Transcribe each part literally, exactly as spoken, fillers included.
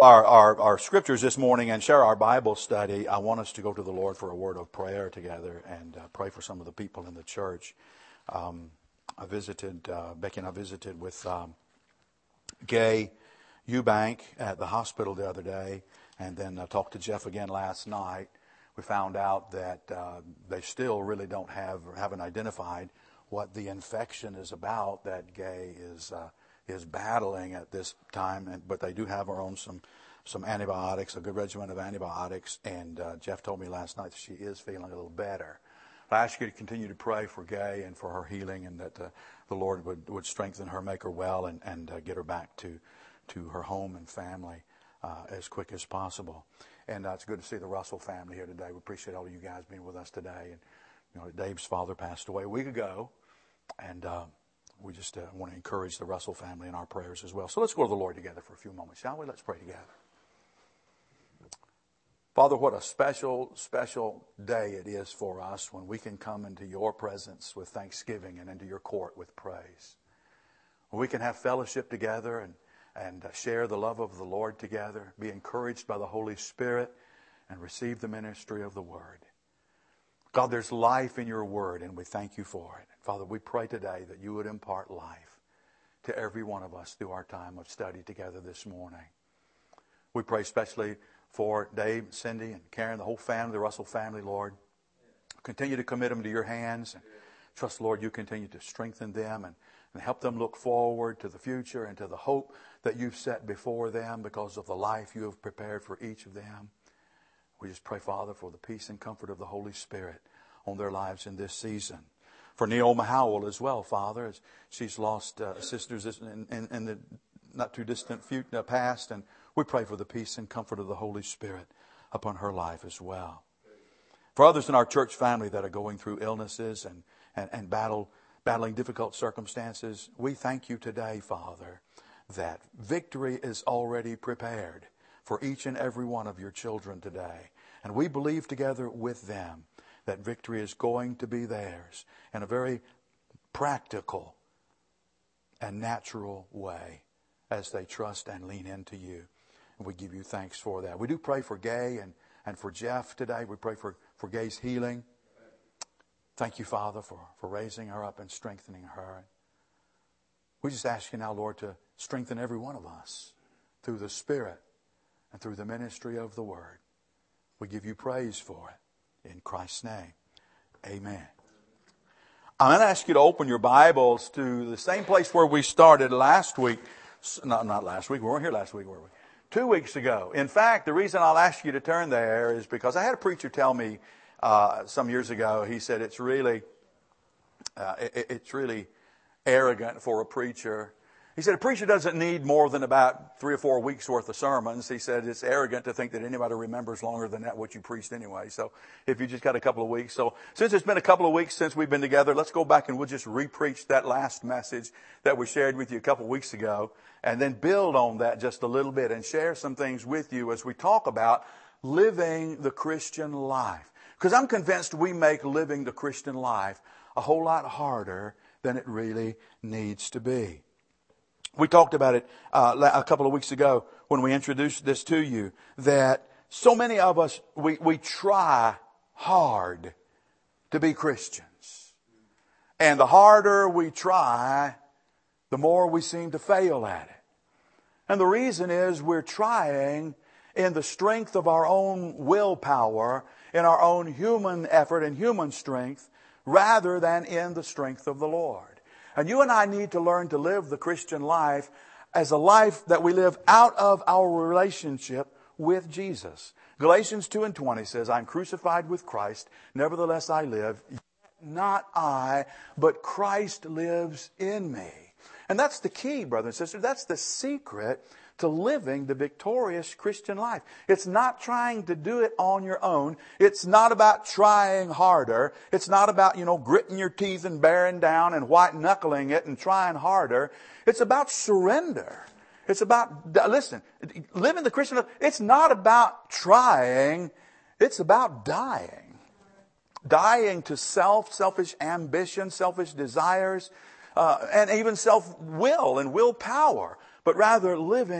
our, our, our scriptures this morning and share our Bible study, I want us to go to the Lord for a word of prayer together and uh, pray for some of the people in the church. Um, I visited, uh, Becky and I visited with um, Gay Eubank at the hospital the other day, and then I talked to Jeff again last night. We found out that uh, they still really don't have or haven't identified what the infection is about that Gay is uh, is battling at this time, and, but they do have her on some some antibiotics, a good regimen of antibiotics, and uh, Jeff told me last night that she is feeling a little better. I ask you to continue to pray for Gay and for her healing, and that uh, the Lord would, would strengthen her, make her well, and, and uh, get her back to, to her home and family uh, as quick as possible. And uh, it's good to see the Russell family here today. We appreciate all of you guys being with us today. And you know, Dave's father passed away a week ago, and uh, we just uh, want to encourage the Russell family in our prayers as well. So let's go to the Lord together for a few moments, shall we? Let's pray together. Father, what a special, special day it is for us when we can come into your presence with thanksgiving and into your court with praise. When we can have fellowship together and, and share the love of the Lord together, be encouraged by the Holy Spirit, and receive the ministry of the Word. God, there's life in your Word, and we thank you for it. Father, we pray today that you would impart life to every one of us through our time of study together this morning. We pray especially for Dave, Cindy, and Karen, the whole family, the Russell family, Lord. Continue to commit them to your hands. And trust, Lord, you continue to strengthen them and, and help them look forward to the future and to the hope that you've set before them because of the life you have prepared for each of them. We just pray, Father, for the peace and comfort of the Holy Spirit on their lives in this season. For Neoma Howell as well, Father, as she's lost uh, sisters in, in, in the not too distant future, past, and we pray for the peace and comfort of the Holy Spirit upon her life as well. For others in our church family that are going through illnesses and, and, and battle, battling difficult circumstances, we thank you today, Father, that victory is already prepared for each and every one of your children today. And we believe together with them that victory is going to be theirs in a very practical and natural way as they trust and lean into you. And we give you thanks for that. We do pray for Gay and, and for Jeff today. We pray for, for Gay's healing. Thank you, Father, for, for raising her up and strengthening her. We just ask you now, Lord, to strengthen every one of us through the Spirit and through the ministry of the Word. We give you praise for it. In Christ's name, amen. I'm going to ask you to open your Bibles to the same place where we started last week. Not, not last week. We weren't here last week, were we? Two weeks ago. In fact, the reason I'll ask you to turn there is because I had a preacher tell me uh, some years ago, he said it's really, uh, it, it's really arrogant for a preacher. He said a preacher doesn't need more than about three or four weeks worth of sermons. He said it's arrogant to think that anybody remembers longer than that what you preached anyway. So if you just got a couple of weeks. So since it's been a couple of weeks since we've been together, let's go back and we'll just re-preach that last message that we shared with you a couple of weeks ago and then build on that just a little bit and share some things with you as we talk about living the Christian life. Because I'm convinced we make living the Christian life a whole lot harder than it really needs to be. We talked about it uh, a couple of weeks ago when we introduced this to you, that so many of us, we, we try hard to be Christians. And the harder we try, the more we seem to fail at it. And the reason is we're trying in the strength of our own willpower, in our own human effort and human strength, rather than in the strength of the Lord. And you and I need to learn to live the Christian life as a life that we live out of our relationship with Jesus. Galatians two and twenty says, I'm crucified with Christ, nevertheless I live, yet not I, but Christ lives in me. And that's the key, brothers and sisters. That's the secret to living the victorious Christian life. It's not trying to do it on your own. It's not about trying harder. It's not about, you know, gritting your teeth and bearing down and white-knuckling it and trying harder. It's about surrender. It's about, listen, living the Christian life, it's not about trying. It's about dying. Dying to self, selfish ambition, selfish desires, uh, and even self-will and willpower. But rather living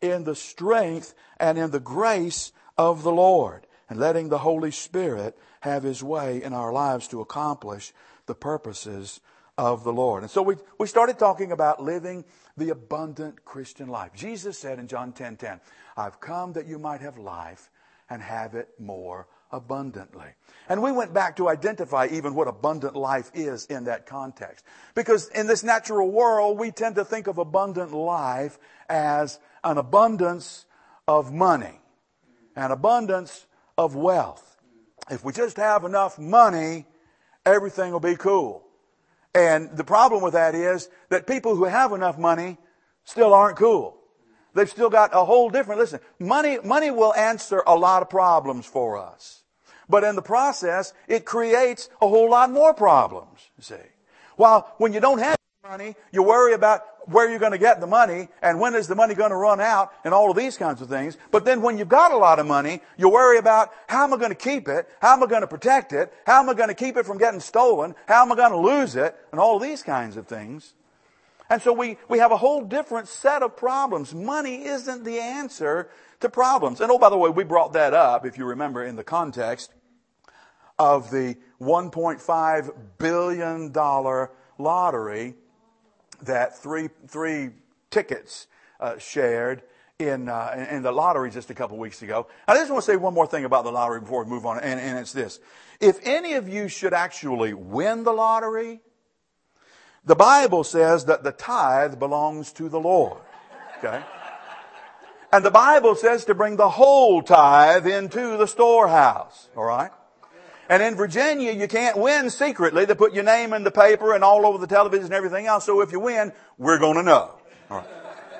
in the strength and in the grace of the Lord, and letting the Holy Spirit have His way in our lives to accomplish the purposes of the Lord. And so we, we started talking about living the abundant Christian life. Jesus said in John ten ten, I've come that you might have life and have it more abundantly. And we went back to identify even what abundant life is in that context. Because in this natural world, we tend to think of abundant life as an abundance of money, an abundance of wealth. If we just have enough money, everything will be cool. And the problem with that is that people who have enough money still aren't cool. They've still got a whole different, listen, money, money will answer a lot of problems for us. But in the process, it creates a whole lot more problems, you see. While when you don't have money, you worry about where you're going to get the money and when is the money going to run out and all of these kinds of things. But then when you've got a lot of money, you worry about how am I going to keep it? How am I going to protect it? How am I going to keep it from getting stolen? How am I going to lose it? And all of these kinds of things. And so we, we have a whole different set of problems. Money isn't the answer to problems. And oh, by the way, we brought that up, if you remember, in the context of the one point five billion dollars lottery that three three tickets uh, shared in, uh, in the lottery just a couple weeks ago. I just want to say one more thing about the lottery before we move on, and, and it's this. If any of you should actually win the lottery, the Bible says that the tithe belongs to the Lord. Okay? And the Bible says to bring the whole tithe into the storehouse. All right? And in Virginia, you can't win secretly. They put your name in the paper and all over the television and everything else. So if you win, we're going to know. All right.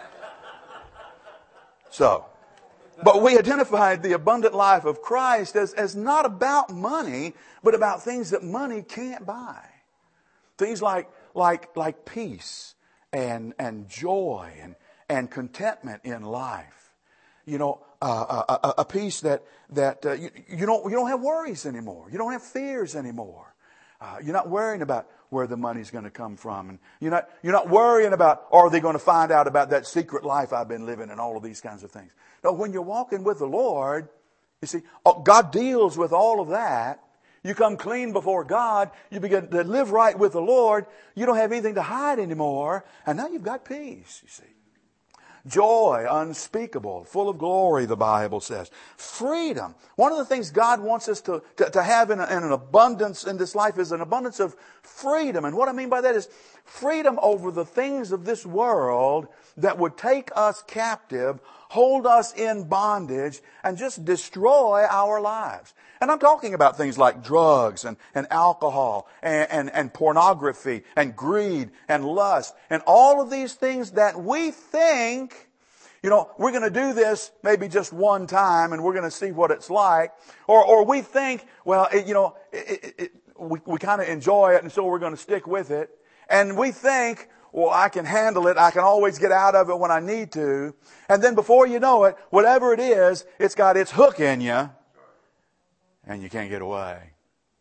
So, but we identified the abundant life of Christ as, as not about money, but about things that money can't buy. Things like, like, like peace and, and joy and, and contentment in life. You know, uh, a, a, a peace that, that uh, you, you don't, you don't have worries anymore. You don't have fears anymore. Uh, you're not worrying about where the money's going to come from. And you're not, you're not worrying about, are they going to find out about that secret life I've been living and all of these kinds of things. No, when you're walking with the Lord, you see, God deals with all of that. You come clean before God. You begin to live right with the Lord. You don't have anything to hide anymore. And now you've got peace, you see. Joy, unspeakable, full of glory, the Bible says. Freedom. One of the things God wants us to, to, to have in, a, in an abundance in this life is an abundance of freedom. And what I mean by that is freedom over the things of this world that would take us captive, hold us in bondage, and just destroy our lives. And I'm talking about things like drugs and, and alcohol and, and, and pornography and greed and lust and all of these things that we think, you know, we're going to do this maybe just one time and we're going to see what it's like. Or, or we think, well, it, you know, it, it, it, we, we kind of enjoy it and so we're going to stick with it. And we think, well, I can handle it. I can always get out of it when I need to. And then before you know it, whatever it is, it's got its hook in you. And you can't get away.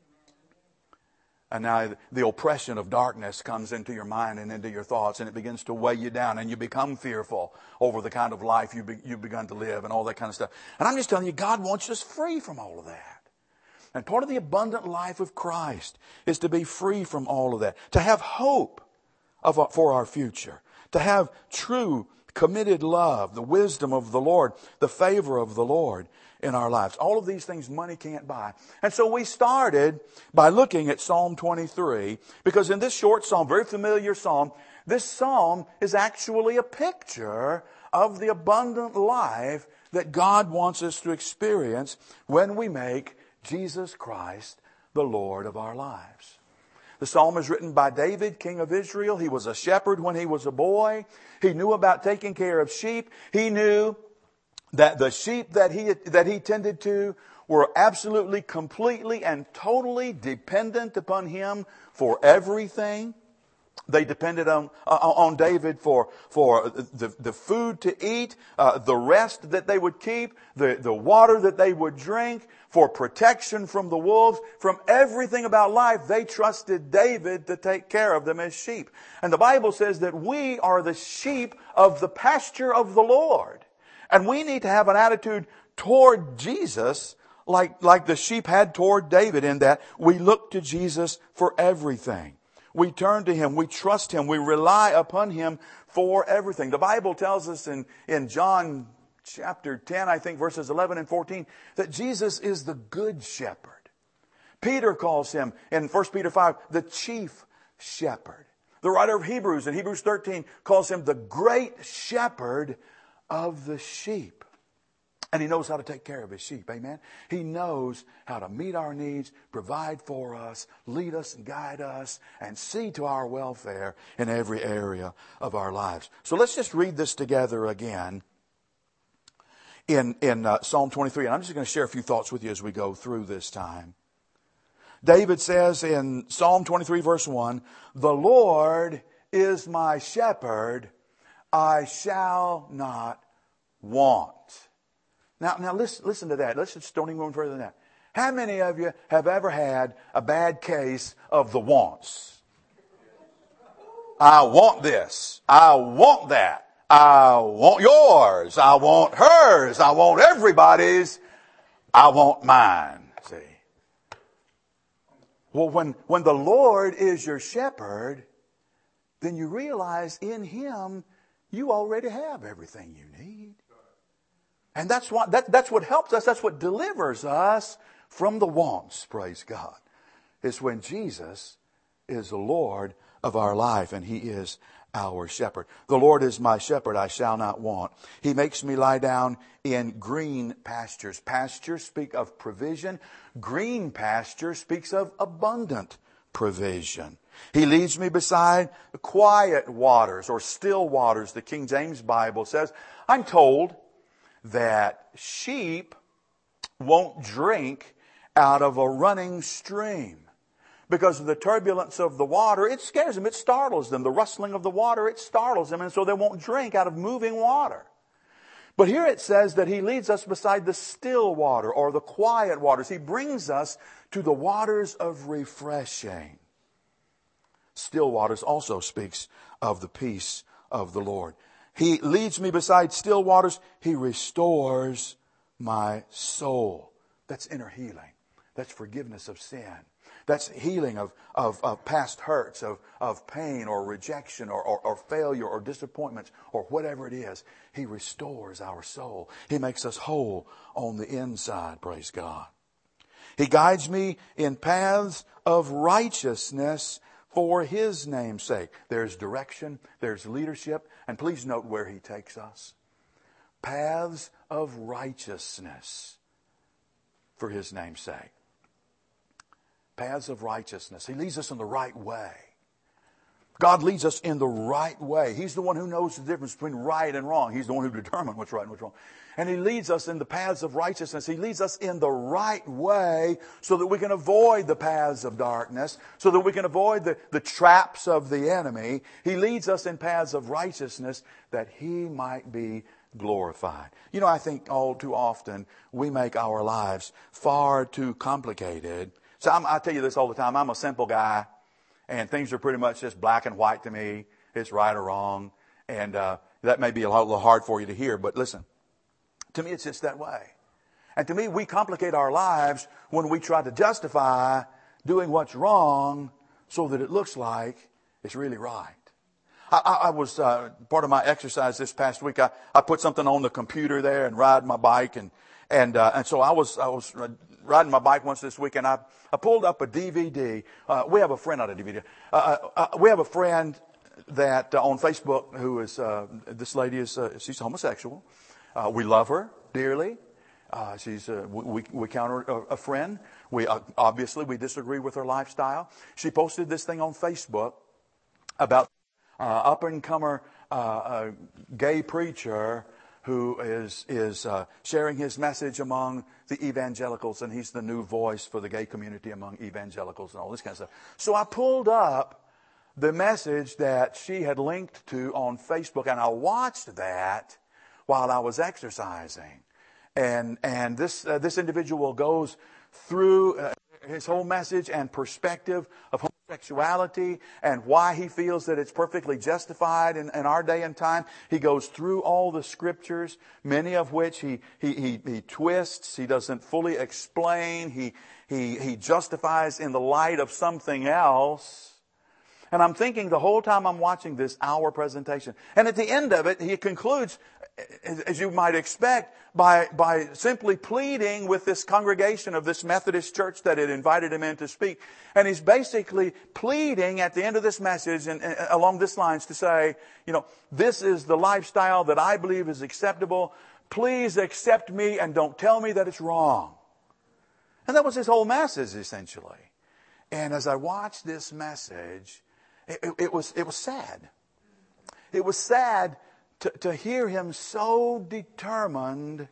And now the oppression of darkness comes into your mind and into your thoughts, and it begins to weigh you down, and you become fearful over the kind of life you be, you've begun to live and all that kind of stuff. And I'm just telling you, God wants us free from all of that. And part of the abundant life of Christ is to be free from all of that, to have hope of for our future, to have true committed love, the wisdom of the Lord, the favor of the Lord in our lives. All of these things money can't buy. And so we started by looking at Psalm twenty-three, because in this short psalm, very familiar psalm, this psalm is actually a picture of the abundant life that God wants us to experience when we make Jesus Christ the Lord of our lives. The psalm is written by David, king of Israel. He was a shepherd when he was a boy. He knew about taking care of sheep. He knew that the sheep that he that he tended to were absolutely, completely, and totally dependent upon him for everything. They depended on uh, on David for for the the food to eat, uh, the rest that they would keep, the the water that they would drink, for protection from the wolves, from everything about life. They trusted David to take care of them as sheep. And the Bible says that we are the sheep of the pasture of the Lord. And we need to have an attitude toward Jesus like, like the sheep had toward David, in that we look to Jesus for everything. We turn to Him. We trust Him. We rely upon Him for everything. The Bible tells us in, in John chapter ten, I think verses eleven and fourteen, that Jesus is the good shepherd. Peter calls Him in First Peter five, the chief shepherd. The writer of Hebrews in Hebrews thirteen calls Him the great shepherd of the sheep. And He knows how to take care of His sheep. Amen. He knows how to meet our needs, provide for us, lead us and guide us, and see to our welfare in every area of our lives. So let's just read this together again in, in uh, Psalm twenty-three. And I'm just going to share a few thoughts with you as we go through this time. David says in Psalm twenty-three verse one, "The Lord is my shepherd, I shall not want." Now, now listen, listen to that. Let's just don't even go further than that. How many of you have ever had a bad case of the wants? I want this. I want that. I want yours. I want hers. I want everybody's. I want mine. See? Well, when, when the Lord is your shepherd, then you realize in Him you already have everything you need. And that's what, that, that's what helps us. That's what delivers us from the wants, praise God. It's when Jesus is the Lord of our life and He is our shepherd. The Lord is my shepherd, I shall not want. He makes me lie down in green pastures. Pastures speak of provision. Green pasture speaks of abundant provision. He leads me beside quiet waters or still waters. The King James Bible says, I'm told that sheep won't drink out of a running stream. Because of the turbulence of the water, it scares them, it startles them. The rustling of the water, it startles them, and so they won't drink out of moving water. But here it says that He leads us beside the still water or the quiet waters. He brings us to the waters of refreshing. Still waters also speaks of the peace of the Lord. He leads me beside still waters. He restores my soul. That's inner healing. That's forgiveness of sin. That's healing of, of, of past hurts, of, of pain or rejection or, or, or failure or disappointments or whatever it is. He restores our soul. He makes us whole on the inside, praise God. He guides me in paths of righteousness for His name's sake. There's direction, there's leadership, and please note where He takes us. Paths of righteousness for His name's sake. Paths of righteousness. He leads us in the right way. God leads us in the right way. He's the one who knows the difference between right and wrong. He's the one who determines what's right and what's wrong. And He leads us in the paths of righteousness. He leads us in the right way so that we can avoid the paths of darkness, so that we can avoid the, the traps of the enemy. He leads us in paths of righteousness that He might be glorified. You know, I think all too often we make our lives far too complicated. So I'm, I tell you this all the time. I'm a simple guy. And things are pretty much just black and white to me. It's right or wrong. And uh, that may be a little hard for you to hear. But listen, to me it's just that way. And to me, we complicate our lives when we try to justify doing what's wrong so that it looks like it's really right. I, I, I was, uh, part of my exercise this past week, I, I put something on the computer there and ride my bike. And and uh, and so I was I was riding my bike once this week, and I, I pulled up a D V D. Uh, we have a friend, not a D V D. Uh, uh, we have a friend that uh, on Facebook who is, uh, this lady is, uh, she's homosexual. Uh, we love her dearly. Uh, she's, uh, we, we count her a, a friend. We, uh, obviously, we disagree with her lifestyle. She posted this thing on Facebook about uh, up-and-comer uh, uh, gay preacher who is is uh, sharing his message among the evangelicals, and he's the new voice for the gay community among evangelicals and all this kind of stuff. So I pulled up the message that she had linked to on Facebook, and I watched that while I was exercising. And and this uh, this individual goes through uh, his whole message and perspective of sexuality and why he feels that it's perfectly justified in, in our day and time. He goes through all the scriptures, many of which he he he, he twists. He doesn't fully explain. He he he justifies in the light of something else. And I'm thinking the whole time I'm watching this hour presentation. And at the end of it, he concludes, as you might expect, by, by simply pleading with this congregation of this Methodist church that had invited him in to speak. And he's basically pleading at the end of this message and, and along this lines to say, you know, this is the lifestyle that I believe is acceptable. Please accept me and don't tell me that it's wrong. And that was his whole message, essentially. And as I watched this message, It, it was it was sad. It was sad to, to hear him so determined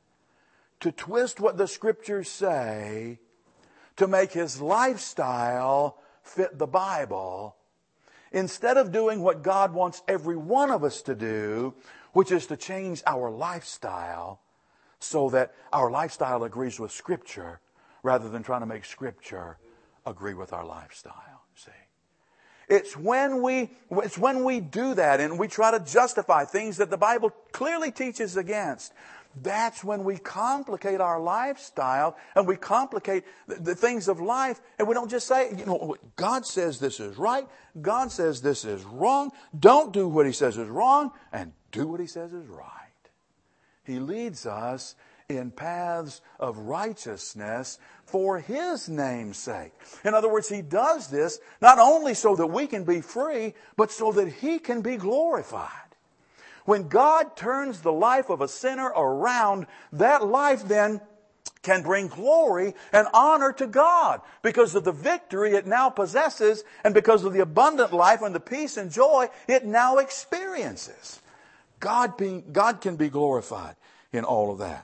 to twist what the scriptures say to make his lifestyle fit the Bible, instead of doing what God wants every one of us to do, which is to change our lifestyle so that our lifestyle agrees with Scripture rather than trying to make Scripture agree with our lifestyle. See? It's when we, it's when we do that and we try to justify things that the Bible clearly teaches against. That's when we complicate our lifestyle and we complicate the, the things of life. And we don't just say, you know, God says this is right. God says this is wrong. Don't do what He says is wrong and do what He says is right. He leads us in paths of righteousness for His name's sake. In other words, He does this not only so that we can be free, but so that He can be glorified. When God turns the life of a sinner around, that life then can bring glory and honor to God because of the victory it now possesses and because of the abundant life and the peace and joy it now experiences. God being, God can be glorified in all of that.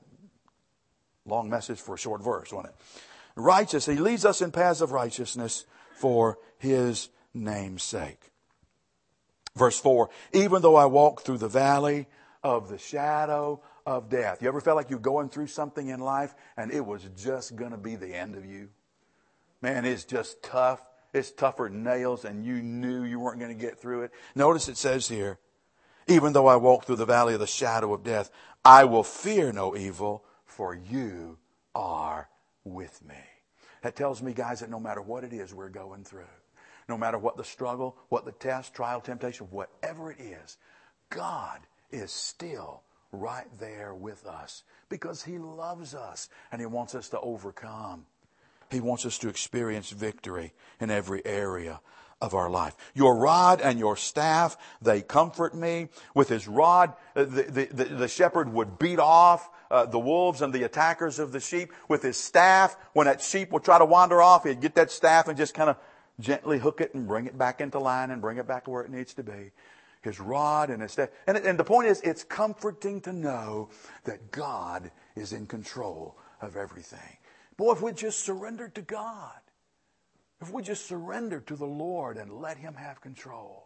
Long message for a short verse, wasn't it? Righteous. He leads us in paths of righteousness for His name's sake. Verse four, even though I walk through the valley of the shadow of death. You ever felt like you're going through something in life and it was just going to be the end of you? Man, it's just tough. It's tougher than nails and you knew you weren't going to get through it. Notice it says here, even though I walk through the valley of the shadow of death, I will fear no evil, for you are with me. That tells me, guys, that no matter what it is we're going through, no matter what the struggle, what the test, trial, temptation, whatever it is, God is still right there with us because He loves us and He wants us to overcome. He wants us to experience victory in every area of our life. Your rod and your staff, they comfort me. With his rod, the, the, the, the shepherd would beat off uh, the wolves and the attackers of the sheep. With his staff, when that sheep would try to wander off, he'd get that staff and just kind of gently hook it and bring it back into line and bring it back to where it needs to be. His rod and his staff. And, and the point is, it's comforting to know that God is in control of everything. Boy, if we just surrendered to God, if we just surrendered to the Lord and let Him have control,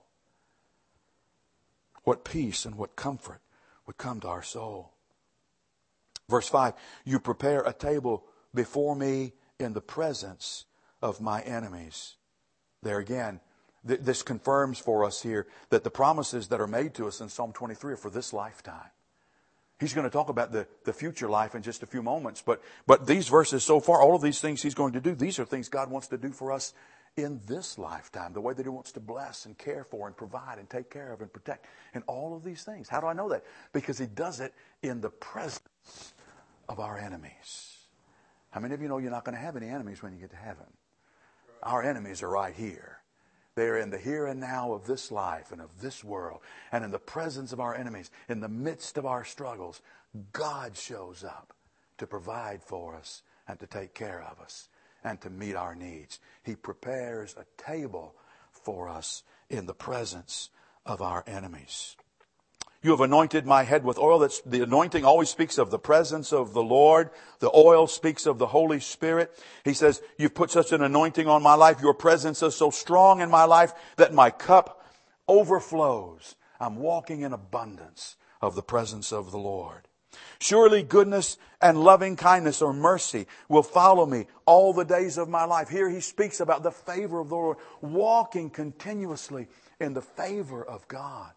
what peace and what comfort would come to our soul. Verse five, you prepare a table before me in the presence of my enemies. There again, th- this confirms for us here that the promises that are made to us in Psalm twenty-three are for this lifetime. He's going to talk about the, the future life in just a few moments. But, but these verses so far, all of these things He's going to do, these are things God wants to do for us in this lifetime. The way that He wants to bless and care for and provide and take care of and protect. And all of these things. How do I know that? Because He does it in the presence of our enemies. How many of you know you're not going to have any enemies when you get to heaven? Our enemies are right here. They're in the here and now of this life and of this world. And in the presence of our enemies, in the midst of our struggles, God shows up to provide for us and to take care of us and to meet our needs. He prepares a table for us in the presence of our enemies. You have anointed my head with oil. That's, the anointing always speaks of the presence of the Lord. The oil speaks of the Holy Spirit. He says, you've put such an anointing on my life. Your presence is so strong in my life that my cup overflows. I'm walking in abundance of the presence of the Lord. Surely goodness and loving kindness or mercy will follow me all the days of my life. Here he speaks about the favor of the Lord, walking continuously in the favor of God.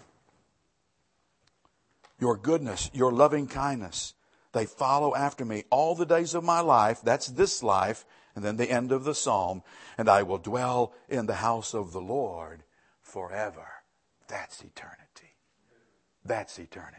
Your goodness, your loving kindness, they follow after me all the days of my life. That's this life. And then the end of the psalm. And I will dwell in the house of the Lord forever. That's eternity. That's eternity.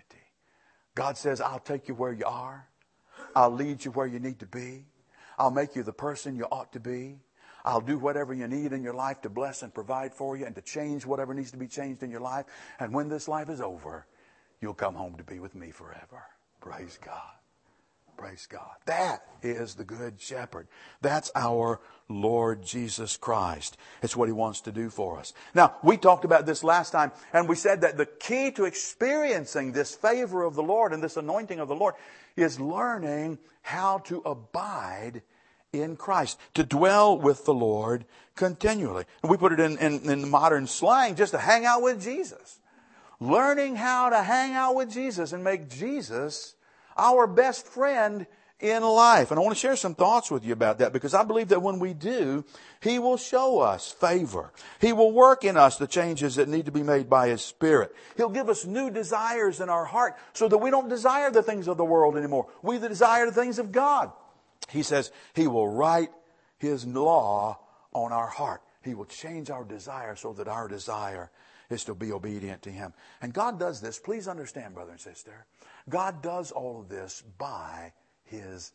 God says, I'll take you where you are. I'll lead you where you need to be. I'll make you the person you ought to be. I'll do whatever you need in your life to bless and provide for you and to change whatever needs to be changed in your life. And when this life is over, you'll come home to be with me forever. Praise God. Praise God. That is the Good Shepherd. That's our Lord Jesus Christ. It's what He wants to do for us. Now, we talked about this last time, and we said that the key to experiencing this favor of the Lord and this anointing of the Lord is learning how to abide in Christ, to dwell with the Lord continually. And we put it in, in, in modern slang, just to hang out with Jesus. Learning how to hang out with Jesus and make Jesus our best friend in life. And I want to share some thoughts with you about that, because I believe that when we do, He will show us favor. He will work in us the changes that need to be made by His Spirit. He'll give us new desires in our heart so that we don't desire the things of the world anymore. We desire the things of God. He says He will write His law on our heart. He will change our desire so that our desire is to be obedient to Him. And God does this. Please understand, brother and sister. God does all of this by His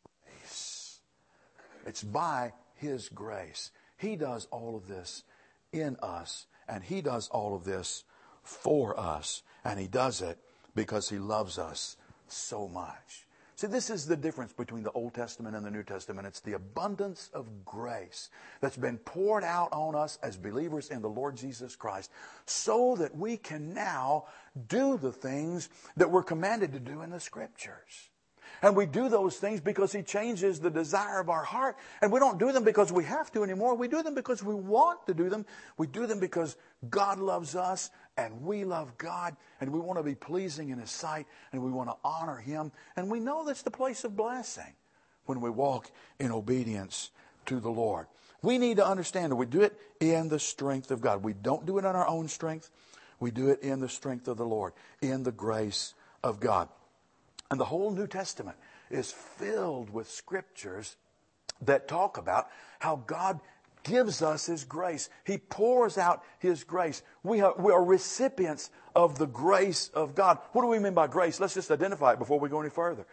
grace. It's by His grace. He does all of this in us, and He does all of this for us. And He does it because He loves us so much. See, this is the difference between the Old Testament and the New Testament. It's the abundance of grace that's been poured out on us as believers in the Lord Jesus Christ, so that we can now do the things that we're commanded to do in the Scriptures. And we do those things because He changes the desire of our heart. And we don't do them because we have to anymore. We do them because we want to do them. We do them because God loves us and we love God. And we want to be pleasing in His sight. And we want to honor Him. And we know that's the place of blessing when we walk in obedience to the Lord. We need to understand that we do it in the strength of God. We don't do it on our own strength. We do it in the strength of the Lord, in the grace of God. And the whole New Testament is filled with scriptures that talk about how God gives us His grace. He pours out His grace. We are, we are recipients of the grace of God. What do we mean by grace? Let's just identify it before we go any further.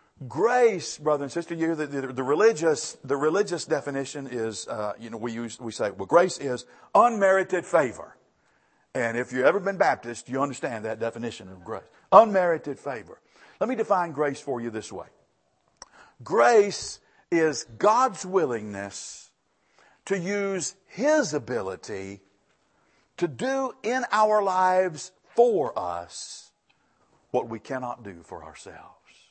Grace, brother and sister, you hear the, the, the religious the religious definition is, uh, you know, we use we say, well, grace is unmerited favor. And if you've ever been Baptist, you understand that definition of grace. Unmerited favor. Let me define grace for you this way. Grace is God's willingness to use His ability to do in our lives for us what we cannot do for ourselves.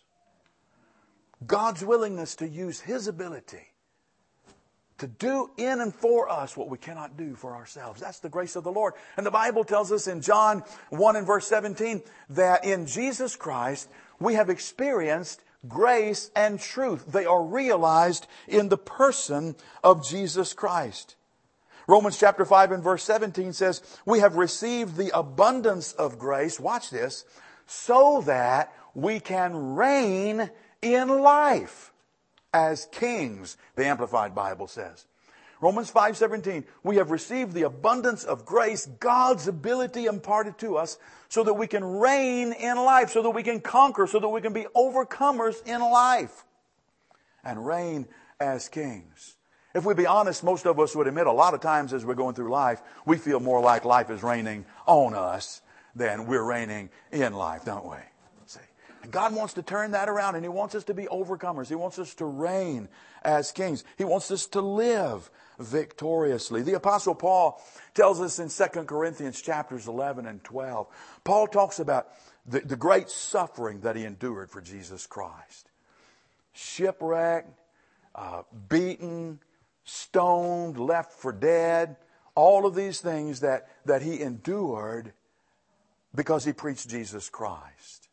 God's willingness to use His ability to do in and for us what we cannot do for ourselves. That's the grace of the Lord. And the Bible tells us in John one and verse seventeen that in Jesus Christ we have experienced grace and truth. They are realized in the person of Jesus Christ. Romans chapter five and verse seventeen says, we have received the abundance of grace, watch this, so that we can reign in life as kings, the Amplified Bible says. Romans five seventeen, we have received the abundance of grace, God's ability imparted to us, so that we can reign in life, so that we can conquer, so that we can be overcomers in life and reign as kings. If we be honest, most of us would admit a lot of times as we're going through life, we feel more like life is reigning on us than we're reigning in life, don't we? And God wants to turn that around, and He wants us to be overcomers. He wants us to reign as kings. He wants us to live victoriously. The Apostle Paul tells us in Second Corinthians chapters eleven and twelve. Paul talks about the, the great suffering that he endured for Jesus Christ. Shipwrecked, uh, beaten, stoned, left for dead. All of these things that, that he endured because he preached Jesus Christ.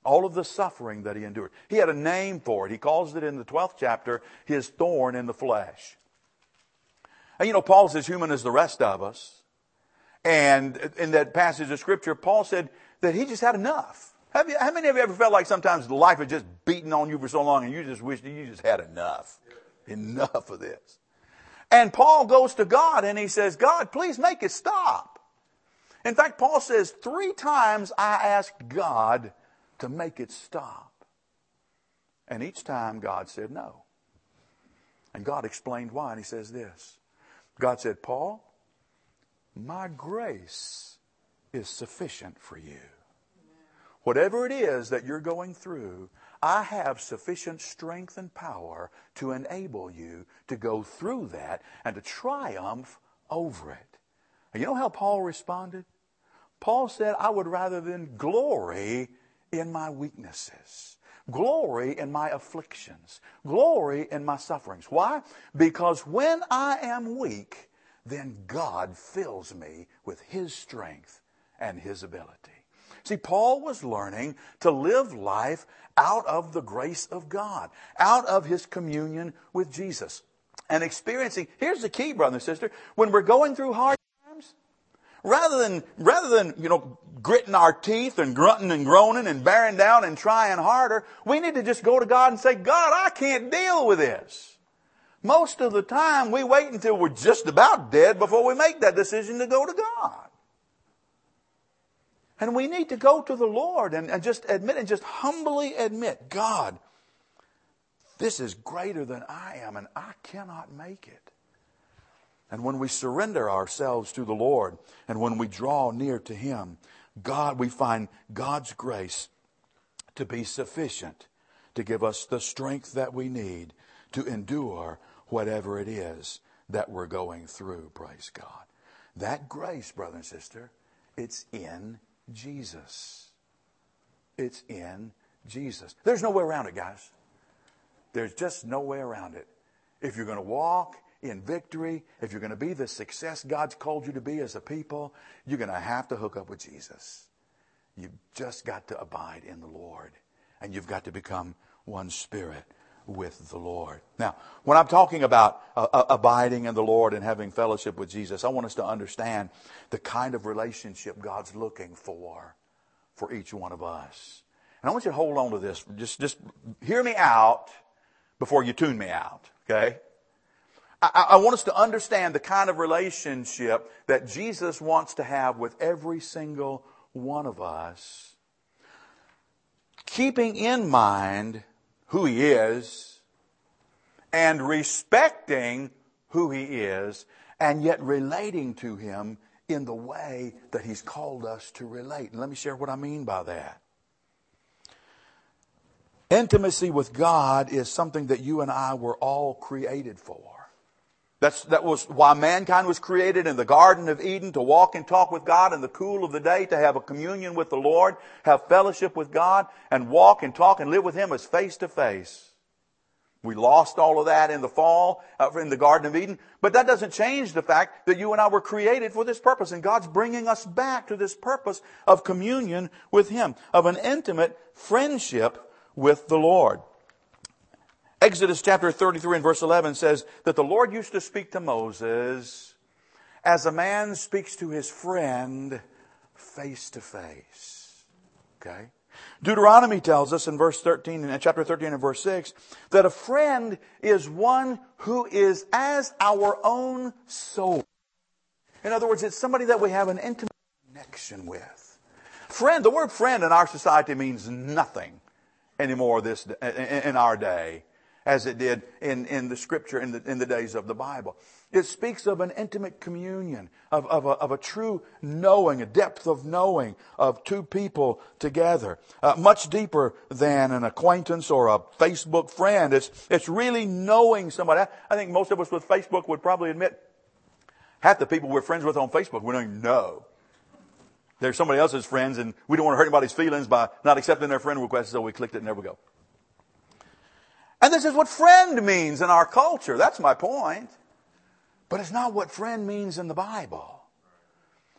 All of the suffering that he endured. He had a name for it. He calls it in the twelfth chapter, his thorn in the flesh. And you know, Paul's as human as the rest of us. And in that passage of Scripture, Paul said that he just had enough. Have you, how many of you ever felt like sometimes life had just beaten on you for so long and you just wished you just had enough? Enough of this. And Paul goes to God and he says, God, please make it stop. In fact, Paul says, three times I asked God to make it stop. And each time God said no. And God explained why. And he says this. God said, Paul, my grace is sufficient for you. Whatever it is that you're going through, I have sufficient strength and power to enable you to go through that and to triumph over it. And you know how Paul responded? Paul said, I would rather than glory in my weaknesses, glory in my afflictions, glory in my sufferings. Why? Because when I am weak, then God fills me with His strength and His ability. See, Paul was learning to live life out of the grace of God, out of his communion with Jesus, and experiencing, here's the key, brother and sister, when we're going through hard times, rather than, rather than, you know, gritting our teeth and grunting and groaning and bearing down and trying harder, we need to just go to God and say, God, I can't deal with this. Most of the time, we wait until we're just about dead before we make that decision to go to God. And we need to go to the Lord and, and just admit and just humbly admit, God, this is greater than I am and I cannot make it. And when we surrender ourselves to the Lord and when we draw near to Him, God, we find God's grace to be sufficient to give us the strength that we need to endure whatever it is that we're going through, praise God. That grace, brother and sister, it's in Jesus. It's in Jesus. There's no way around it, guys. There's just no way around it. If you're going to walk in victory, if you're going to be the success God's called you to be as a people, you're going to have to hook up with Jesus. You've just got to abide in the Lord. And you've got to become one spirit with the Lord. Now, when I'm talking about uh, uh, abiding in the Lord and having fellowship with Jesus, I want us to understand the kind of relationship God's looking for for each one of us. And I want you to hold on to this. Just, just hear me out before you tune me out, okay? I, I want us to understand the kind of relationship that Jesus wants to have with every single one of us, keeping in mind who He is, and respecting who He is, and yet relating to Him in the way that He's called us to relate. And let me share what I mean by that. Intimacy with God is something that you and I were all created for. That's, that was why mankind was created in the Garden of Eden, to walk and talk with God in the cool of the day, to have a communion with the Lord, have fellowship with God, and walk and talk and live with Him as face to face. We lost all of that in the fall, uh, in the Garden of Eden. But that doesn't change the fact that you and I were created for this purpose. And God's bringing us back to this purpose of communion with Him, of an intimate friendship with the Lord. Exodus chapter thirty-three and verse eleven says that the Lord used to speak to Moses as a man speaks to his friend face to face. Okay? Deuteronomy tells us in verse thirteen, in chapter thirteen and verse six, that a friend is one who is as our own soul. In other words, it's somebody that we have an intimate connection with. Friend, the word friend in our society means nothing anymore this in our day, as it did in, in the Scripture in the, in the days of the Bible. It speaks of an intimate communion, of, of, a, of a true knowing, a depth of knowing of two people together. Uh, much deeper than an acquaintance or a Facebook friend. It's, it's really knowing somebody. I, I think most of us with Facebook would probably admit half the people we're friends with on Facebook we don't even know. They're somebody else's friends and we don't want to hurt anybody's feelings by not accepting their friend request, so we clicked it and there we go. And this is what friend means in our culture. That's my point. But it's not what friend means in the Bible.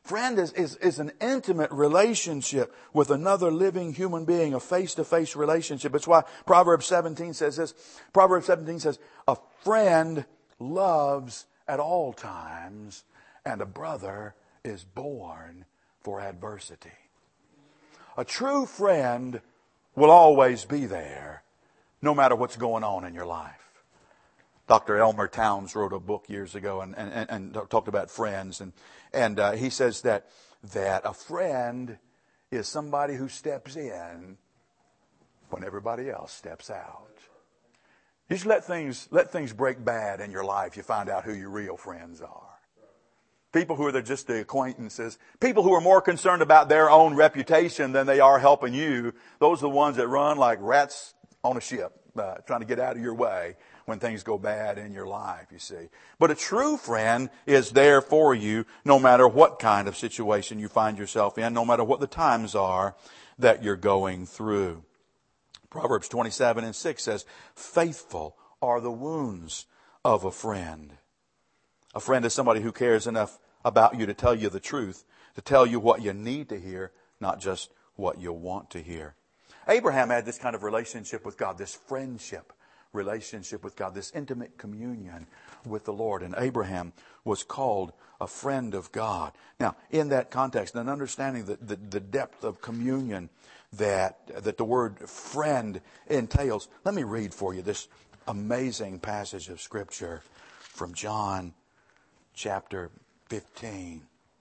Friend is, is, is an intimate relationship with another living human being, a face-to-face relationship. It's why Proverbs seventeen says this. Proverbs seventeen says, a friend loves at all times, and a brother is born for adversity. A true friend will always be there, no matter what's going on in your life. Doctor Elmer Towns wrote a book years ago and, and, and talked about friends. And, and uh, he says that, that a friend is somebody who steps in when everybody else steps out. You just let things, let things break bad in your life. You find out who your real friends are. People who are just the acquaintances. People who are more concerned about their own reputation than they are helping you. Those are the ones that run like rats on a ship, uh, trying to get out of your way when things go bad in your life, you see. But a true friend is there for you no matter what kind of situation you find yourself in, no matter what the times are that you're going through. Proverbs twenty-seven and six says, faithful are the wounds of a friend. A friend is somebody who cares enough about you to tell you the truth, to tell you what you need to hear, not just what you want to hear. Abraham had this kind of relationship with God, this friendship relationship with God, this intimate communion with the Lord. And Abraham was called a friend of God. Now, in that context, and understanding the, the, the depth of communion that, that the word friend entails, let me read for you this amazing passage of Scripture from John chapter fifteen.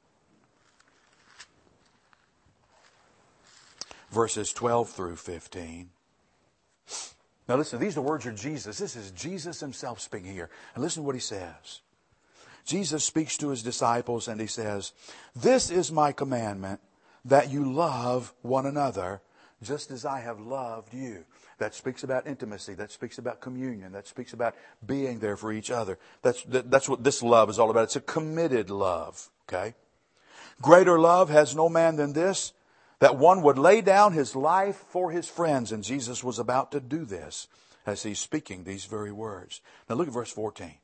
Verses twelve through fifteen. Now listen, these are the words of Jesus. This is Jesus himself speaking here. And listen to what he says. Jesus speaks to his disciples and he says, this is my commandment, that you love one another just as I have loved you. That speaks about intimacy. That speaks about communion. That speaks about being there for each other. That's, that, that's what this love is all about. It's a committed love. Okay? Greater love has no man than this, that one would lay down his life for his friends. And Jesus was about to do this as he's speaking these very words. Now look at verse fourteen.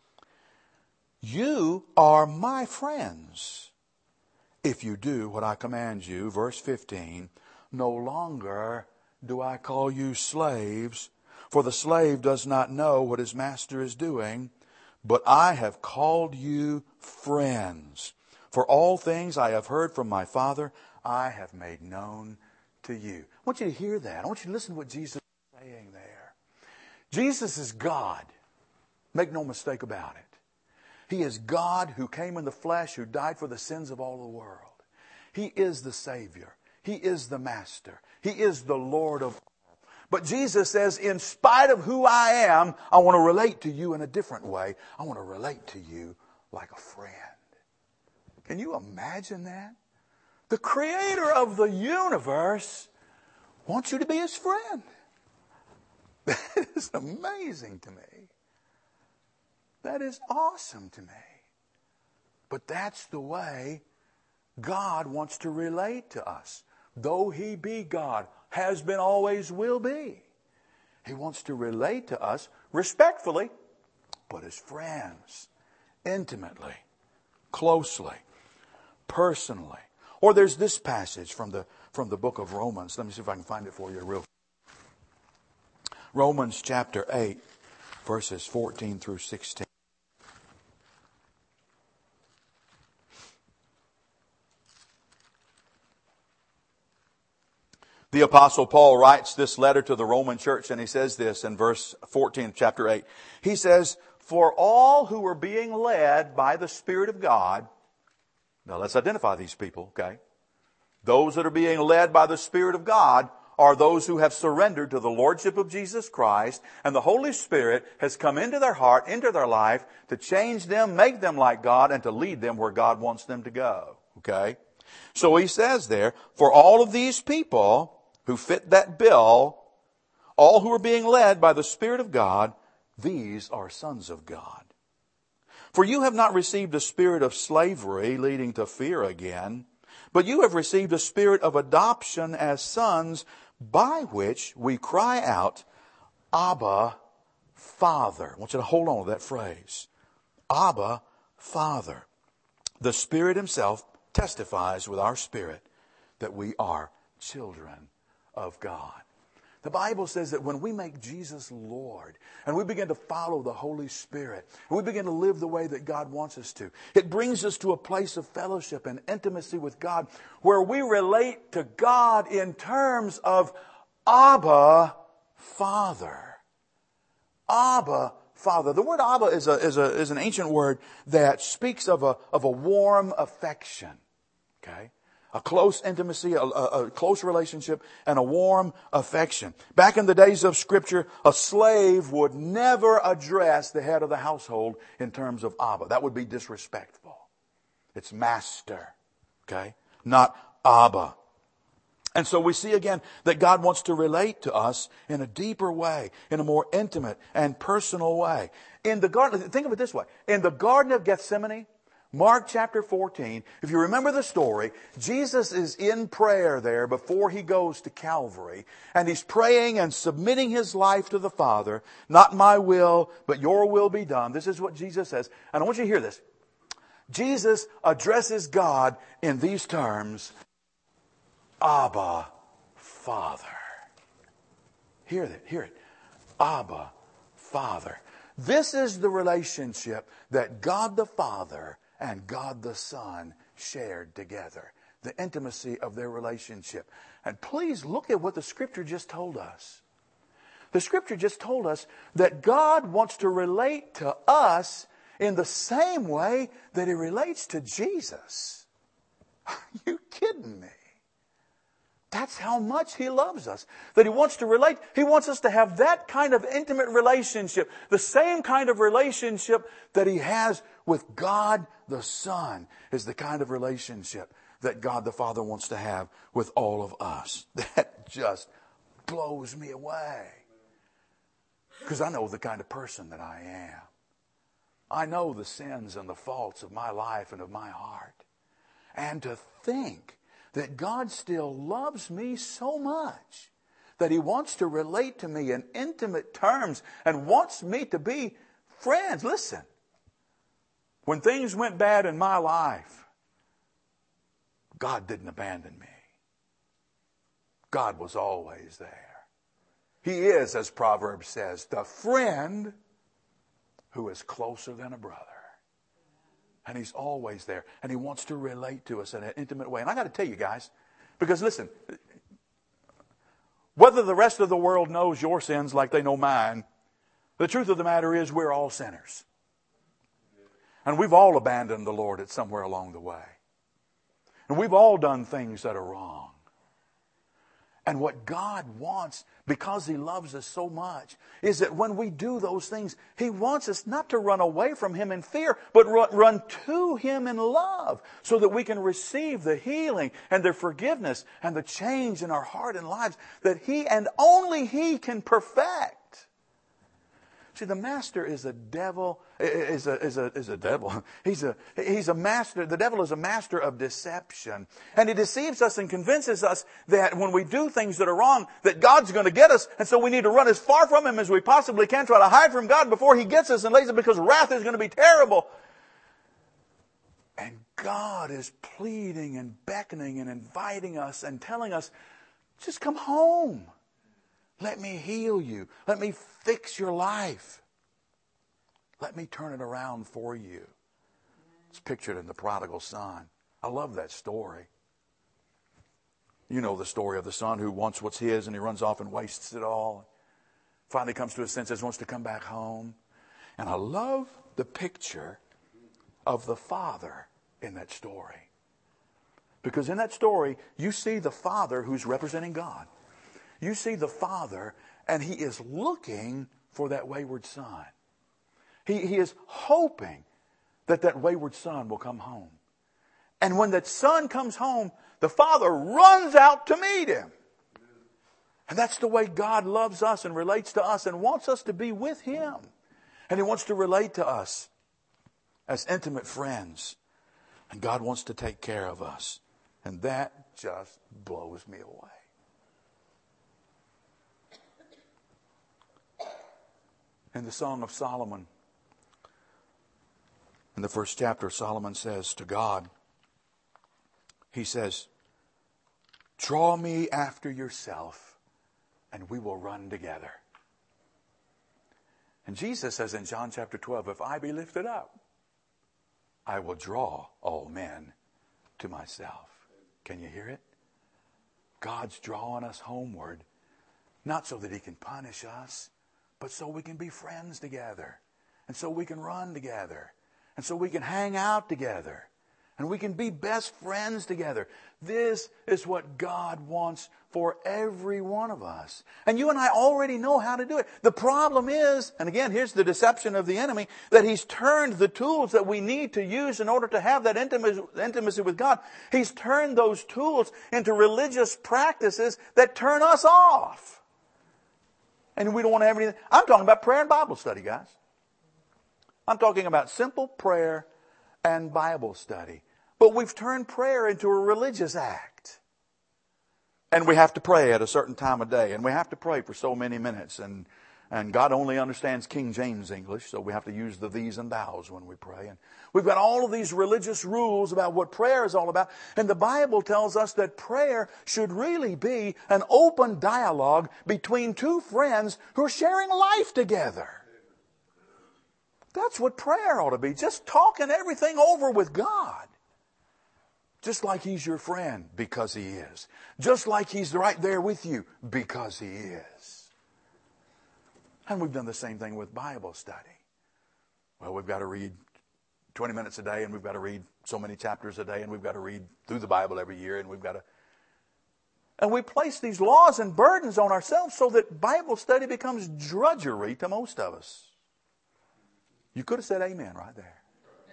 You are my friends if you do what I command you. Verse fifteen. No longer do I call you slaves, for the slave does not know what his master is doing, but I have called you friends. For all things I have heard from my Father, I have made known to you. I want you to hear that. I want you to listen to what Jesus is saying there. Jesus is God. Make no mistake about it. He is God who came in the flesh, who died for the sins of all the world. He is the Savior. He is the Master. He is the Lord of all. But Jesus says, in spite of who I am, I want to relate to you in a different way. I want to relate to you like a friend. Can you imagine that? The Creator of the universe wants you to be his friend. That is amazing to me. That is awesome to me. But that's the way God wants to relate to us. Though he be God, has been, always will be. He wants to relate to us respectfully, but as friends, intimately, closely, personally. Or there's this passage from the from the book of Romans. Let me see if I can find it for you real quick. Romans chapter eight, verses fourteen through sixteen. The Apostle Paul writes this letter to the Roman church, and he says this in verse fourteen of chapter eight. He says, for all who are being led by the Spirit of God. Now let's identify these people, okay? Those that are being led by the Spirit of God are those who have surrendered to the Lordship of Jesus Christ, and the Holy Spirit has come into their heart, into their life, to change them, make them like God, and to lead them where God wants them to go, okay? So he says there, for all of these people who fit that bill, all who are being led by the Spirit of God, these are sons of God. For you have not received a spirit of slavery leading to fear again, but you have received a spirit of adoption as sons, by which we cry out, Abba, Father. I want you to hold on to that phrase. Abba, Father. The Spirit himself testifies with our spirit that we are children of God. The Bible says that when we make Jesus Lord and we begin to follow the Holy Spirit and we begin to live the way that God wants us to, it brings us to a place of fellowship and intimacy with God where we relate to God in terms of Abba, Father. Abba, Father. The word Abba is a, is a, is an ancient word that speaks of a, of a warm affection. Okay? A close intimacy, a, a, a close relationship, and a warm affection. Back in the days of Scripture, a slave would never address the head of the household in terms of Abba. That would be disrespectful. It's master, okay? Not Abba. And so we see again that God wants to relate to us in a deeper way, in a more intimate and personal way. In the garden, think of it this way. In the Garden of Gethsemane, Mark chapter fourteen, if you remember the story, Jesus is in prayer there before he goes to Calvary. And he's praying and submitting his life to the Father. Not my will, but your will be done. This is what Jesus says. And I want you to hear this. Jesus addresses God in these terms. Abba, Father. Hear that, hear it. Abba, Father. This is the relationship that God the Father and God the Son shared together. The intimacy of their relationship. And please look at what the Scripture just told us. The Scripture just told us that God wants to relate to us in the same way that He relates to Jesus. Are you kidding me? That's how much He loves us. That He wants to relate. He wants us to have that kind of intimate relationship. The same kind of relationship that He has with God the Son is the kind of relationship that God the Father wants to have with all of us. That just blows me away. Because I know the kind of person that I am. I know the sins and the faults of my life and of my heart. And to think that God still loves me so much that He wants to relate to me in intimate terms and wants me to be friends. Listen, when things went bad in my life, God didn't abandon me. God was always there. He is, as Proverbs says, the friend who is closer than a brother. And He's always there. And He wants to relate to us in an intimate way. And I got to tell you guys, because listen, whether the rest of the world knows your sins like they know mine, the truth of the matter is we're all sinners. And we've all abandoned the Lord at somewhere along the way. And we've all done things that are wrong. And what God wants, because He loves us so much, is that when we do those things, He wants us not to run away from Him in fear, but run to Him in love, so that we can receive the healing and the forgiveness and the change in our heart and lives that He and only He can perfect. See, the master is a devil, is a, is a, is a devil. He's a, he's a master. The devil is a master of deception. And he deceives us and convinces us that when we do things that are wrong, that God's going to get us. And so we need to run as far from Him as we possibly can, try to hide from God before He gets us and lays it, because wrath is going to be terrible. And God is pleading and beckoning and inviting us and telling us, just come home. Let me heal you. Let me fix your life. Let me turn it around for you. It's pictured in the prodigal son. I love that story. You know the story of the son who wants what's his and he runs off and wastes it all. Finally comes to his senses, wants to come back home. And I love the picture of the father in that story. Because in that story, you see the father who's representing God. You see the father, and he is looking for that wayward son. He, he is hoping that that wayward son will come home. And when that son comes home, the father runs out to meet him. And that's the way God loves us and relates to us and wants us to be with Him. And He wants to relate to us as intimate friends. And God wants to take care of us. And that just blows me away. In the Song of Solomon, in the first chapter, Solomon says to God, He says, draw me after yourself, and we will run together. And Jesus says in John chapter twelve, if I be lifted up, I will draw all men to myself. Can you hear it? God's drawing us homeward, not so that He can punish us, but so we can be friends together, and so we can run together, and so we can hang out together, and we can be best friends together. This is what God wants for every one of us. And you and I already know how to do it. The problem is, and again, here's the deception of the enemy, that he's turned the tools that we need to use in order to have that intimacy, intimacy with God, he's turned those tools into religious practices that turn us off. And we don't want to have anything. I'm talking about prayer and Bible study, guys. I'm talking about simple prayer and Bible study. But we've turned prayer into a religious act. And we have to pray at a certain time of day. And we have to pray for so many minutes. And, and God only understands King James English, so we have to use the these and thous when we pray. And we've got all of these religious rules about what prayer is all about. And the Bible tells us that prayer should really be an open dialogue between two friends who are sharing life together. That's what prayer ought to be. Just talking everything over with God. Just like He's your friend, because He is. Just like He's right there with you, because He is. And we've done the same thing with Bible study. Well, we've got to read twenty minutes a day, and we've got to read so many chapters a day, and we've got to read through the Bible every year, and we've got to... And we place these laws and burdens on ourselves so that Bible study becomes drudgery to most of us. You could have said amen right there.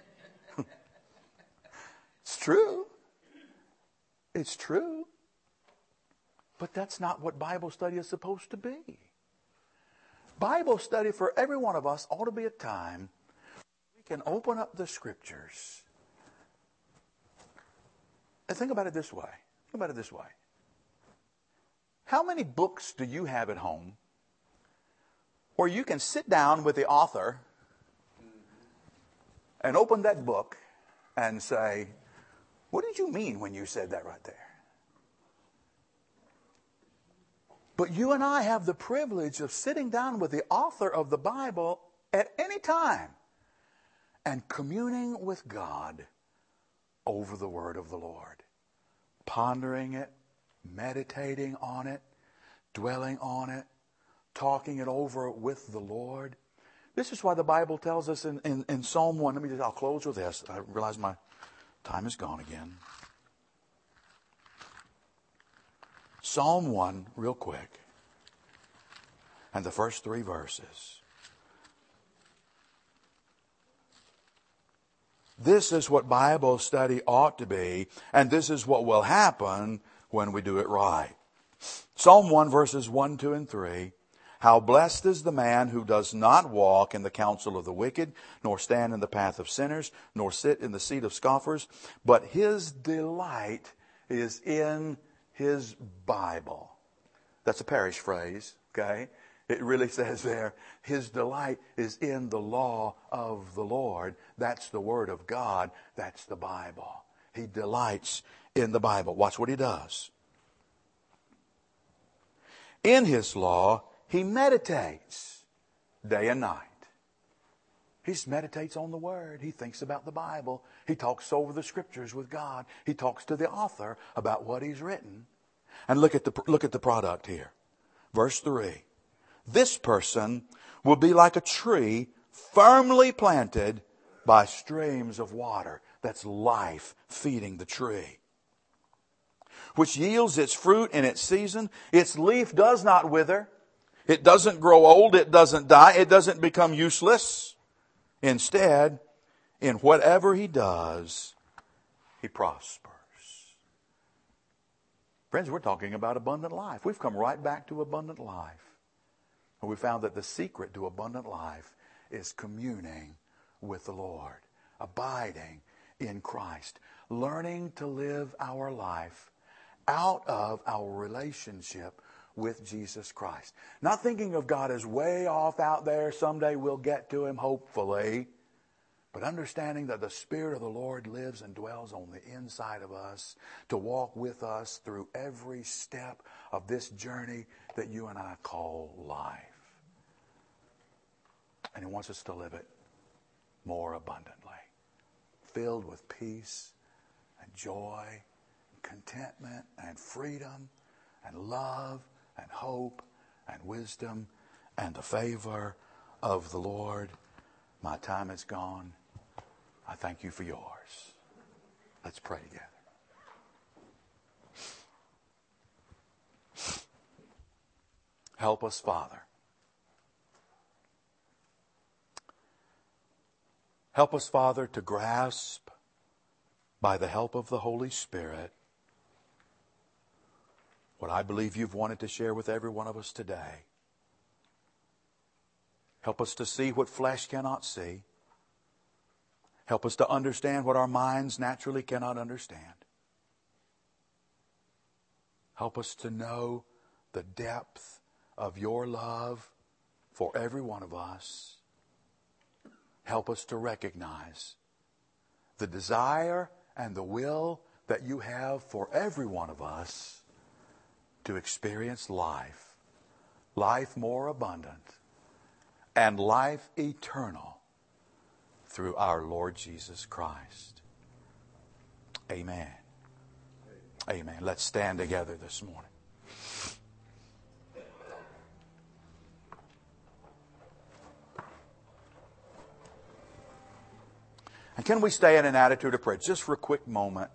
It's true. It's true. But that's not what Bible study is supposed to be. Bible study for every one of us ought to be a time we can open up the Scriptures. And think about it this way. Think about it this way. How many books do you have at home where you can sit down with the author and open that book and say, what did you mean when you said that right there? But you and I have the privilege of sitting down with the author of the Bible at any time and communing with God over the Word of the Lord. Pondering it, meditating on it, dwelling on it, talking it over with the Lord. This is why the Bible tells us in, in, in Psalm one, let me just, I'll close with this. I realize my time is gone again. Psalm one, real quick. And the first three verses. This is what Bible study ought to be, and this is what will happen when we do it right. Psalm one, verses one, two, and three. How blessed is the man who does not walk in the counsel of the wicked, nor stand in the path of sinners, nor sit in the seat of scoffers, but his delight is in his Bible. That's a parish phrase, okay? It really says there, his delight is in the law of the Lord. That's the Word of God. That's the Bible. He delights in the Bible. Watch what he does. In his law, he meditates day and night. He just meditates on the Word. He thinks about the Bible. He talks over the Scriptures with God. He talks to the author about what he's written. And look at the, look at the product here. Verse three. This person will be like a tree firmly planted by streams of water. That's life feeding the tree. Which yields its fruit in its season. Its leaf does not wither. It doesn't grow old. It doesn't die. It doesn't become useless. Instead, in whatever he does, he prospers. Friends, we're talking about abundant life. We've come right back to abundant life. And we found that the secret to abundant life is communing with the Lord, abiding in Christ, learning to live our life out of our relationship with Jesus Christ. Not thinking of God as way off out there. Someday we'll get to Him, hopefully. But understanding that the Spirit of the Lord lives and dwells on the inside of us to walk with us through every step of this journey that you and I call life. And He wants us to live it more abundantly, filled with peace and joy, and contentment and freedom and love and hope and wisdom and the favor of the Lord. My time is gone. I thank you for yours. Let's pray together. Help us, Father. Help us, Father, to grasp by the help of the Holy Spirit what I believe you've wanted to share with every one of us today. Help us to see what flesh cannot see. Help us to understand what our minds naturally cannot understand. Help us to know the depth of your love for every one of us. Help us to recognize the desire and the will that you have for every one of us to experience life, life more abundant, and life eternal through our Lord Jesus Christ. Amen. Amen. Let's stand together this morning. And can we stay in an attitude of prayer just for a quick moment?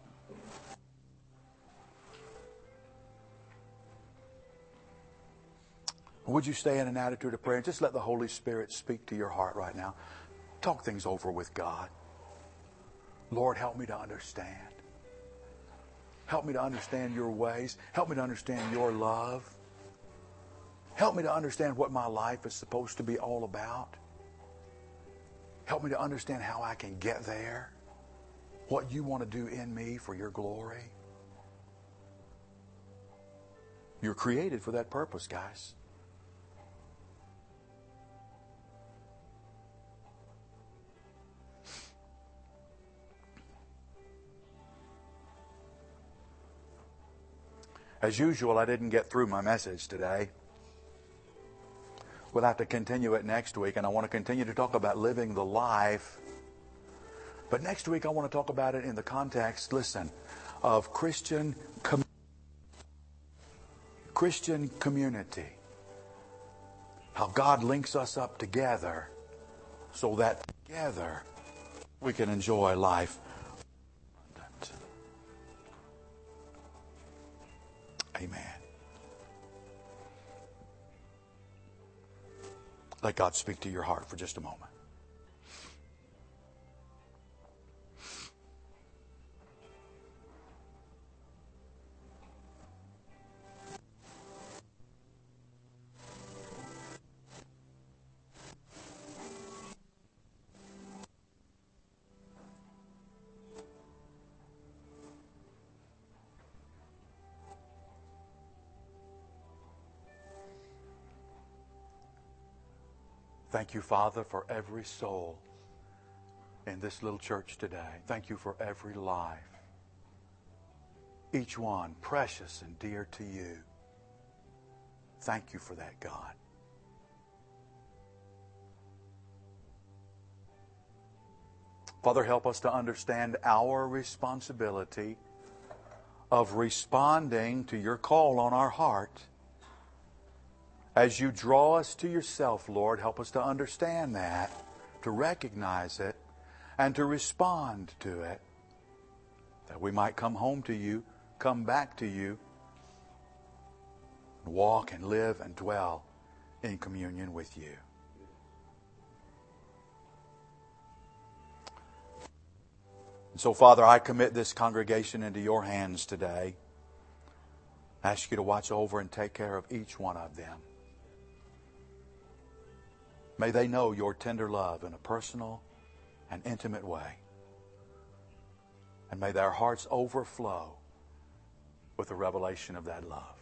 Would you stay in an attitude of prayer and just let the Holy Spirit speak to your heart right now? Talk things over with God. Lord, help me to understand. Help me to understand your ways. Help me to understand your love. Help me to understand what my life is supposed to be all about. Help me to understand how I can get there. What you want to do in me for your glory. You're created for that purpose, guys. As usual, I didn't get through my message today. We'll have to continue it next week, and I want to continue to talk about living the life. But next week, I want to talk about it in the context, listen, of Christian com- Christian community. How God links us up together so that together we can enjoy life. Amen. Let God speak to your heart for just a moment. Thank you, Father, for every soul in this little church today. Thank you for every life. Each one precious and dear to you. Thank you for that, God. Father, help us to understand our responsibility of responding to your call on our heart. As you draw us to yourself, Lord, help us to understand that, to recognize it, and to respond to it, that we might come home to you, come back to you, and walk and live and dwell in communion with you. And so, Father, I commit this congregation into your hands today. I ask you to watch over and take care of each one of them. May they know your tender love in a personal and intimate way. And may their hearts overflow with the revelation of that love.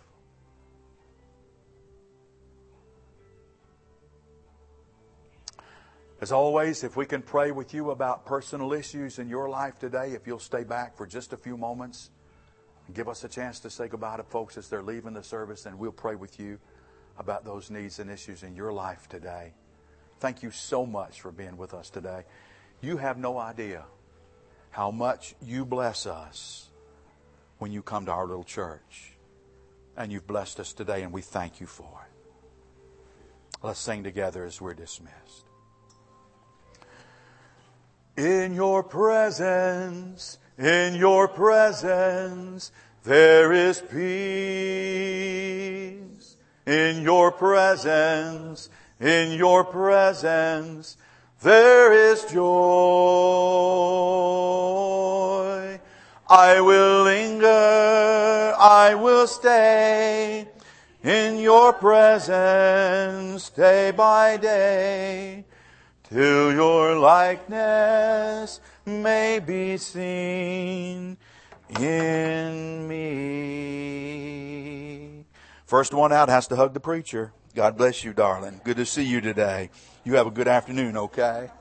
As always, if we can pray with you about personal issues in your life today, if you'll stay back for just a few moments and give us a chance to say goodbye to folks as they're leaving the service, and we'll pray with you about those needs and issues in your life today. Thank you so much for being with us today. You have no idea how much you bless us when you come to our little church. And you've blessed us today, and we thank you for it. Let's sing together as we're dismissed. In your presence, in your presence, there is peace. In your presence, in your presence, there is joy. I will linger, I will stay in your presence day by day, till your likeness may be seen in me. First one out has to hug the preacher. God bless you, darling. Good to see you today. You have a good afternoon, okay?